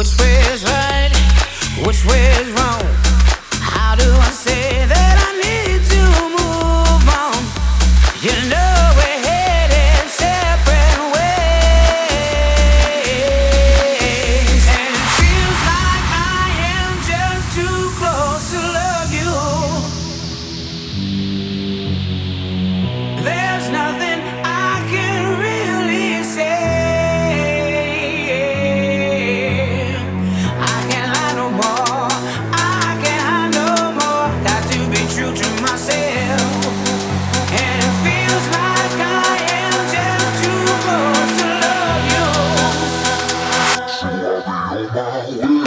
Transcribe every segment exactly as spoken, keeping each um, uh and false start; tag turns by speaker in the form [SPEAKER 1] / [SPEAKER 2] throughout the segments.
[SPEAKER 1] Which way is right? Which way is wrong? How do I say that I need to move on? You know we're headed separate ways, and it feels like I am just too close to love you. There's nothing I can really say. I can't lie no more. I can't hide no more. Got to be true to myself. And it feels like I am just too close to love you. So I'll be on my way.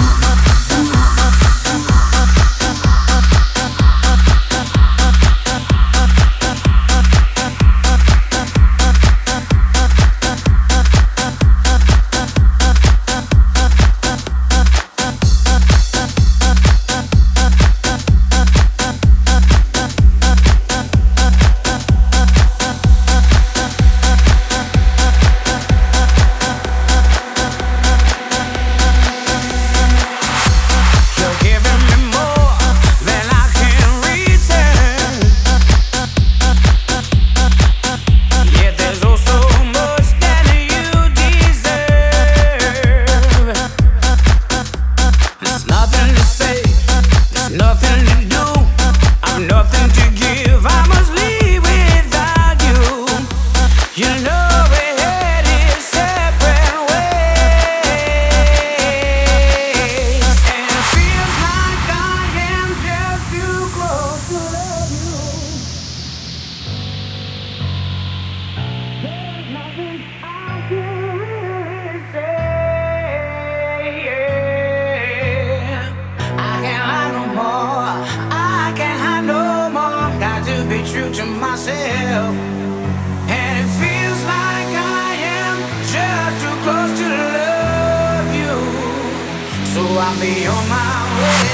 [SPEAKER 1] True to myself, and it feels like I am just too close to love you. So I'll be on my way.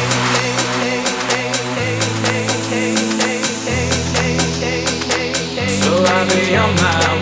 [SPEAKER 1] So I'll be on my way.